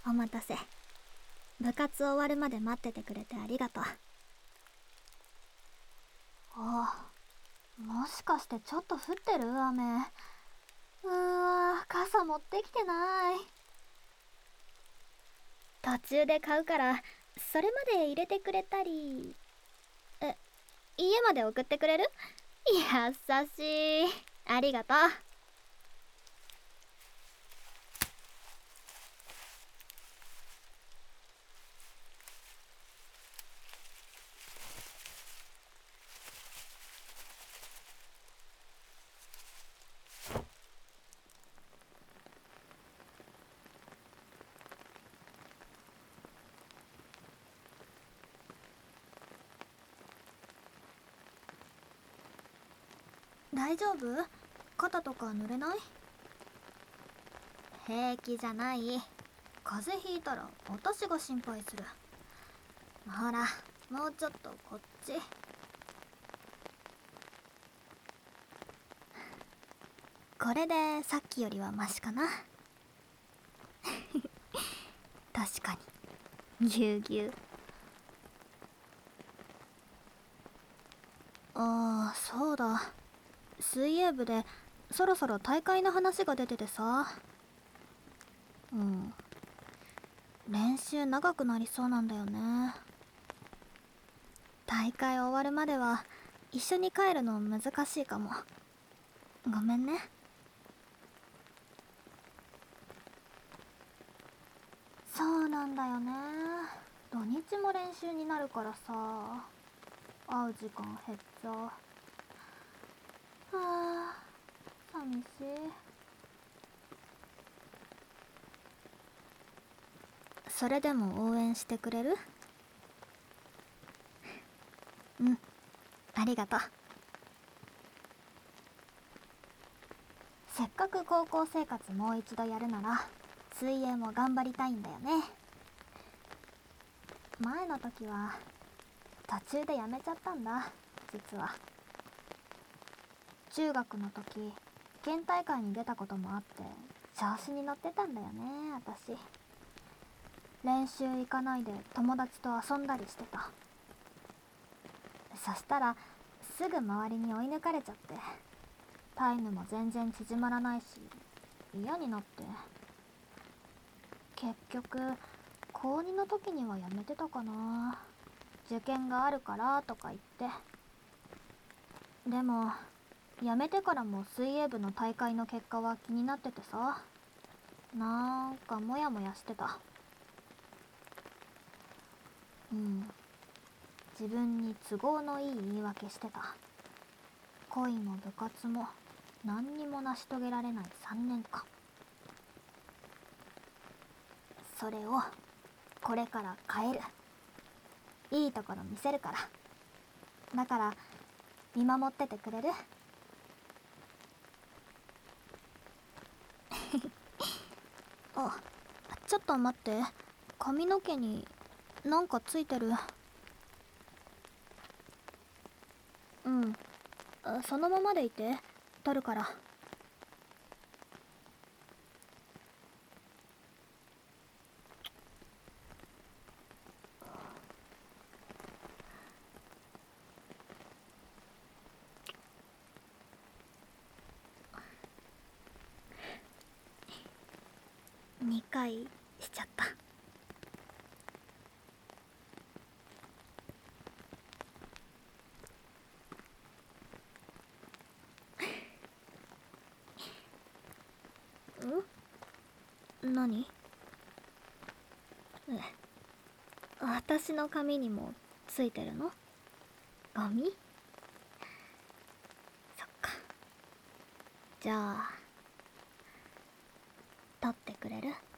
お待たせ。部活終わるまで待っててくれてありがとう。 あ、もしかしてちょっと降ってる雨。傘持ってきてない。 途中で買うから、それまで入れてくれたり。家まで送ってくれる？優しい。ありがとう。 大丈夫？肩とか濡れない？平気じゃない。風邪ひいたら私が心配する。ほら、もうちょっとこっち。これでさっきよりはマシかな。確かにぎゅうぎゅう。ああ、そうだ。水泳部でそろそろ大会の話が出ててさ。練習長くなりそうなんだよね。大会終わるまでは一緒に帰るの難しいかも。ごめんね。そうなんだよね。土日も練習になるからさ、会う時間減っちゃう。寂しい。それでも応援してくれる？うん、ありがとう。せっかく高校生活もう一度やるなら水泳も頑張りたいんだよね。前の時は途中でやめちゃったんだ、実は。中学の時県大会に出たこともあって調子に乗ってたんだよね、私。練習行かないで友達と遊んだりしてた。そしたらすぐ周りに追い抜かれちゃって、タイムも全然縮まらないし嫌になって、結局高2の時にはやめてたかな。受験があるからとか言って。でもやめてからも水泳部の大会の結果は気になっててさ、なんかモヤモヤしてた。自分に都合のいい言い訳してた。恋も部活も何にも成し遂げられない3年間。それをこれから変える。いいところ見せるから。だから見守っててくれる？あ、ちょっと待って。髪の毛になんかついてる。そのままでいて。取るから。2回しちゃった。何？私の髪にもついてるの？ゴミ？そっか。じゃあ取ってくれる？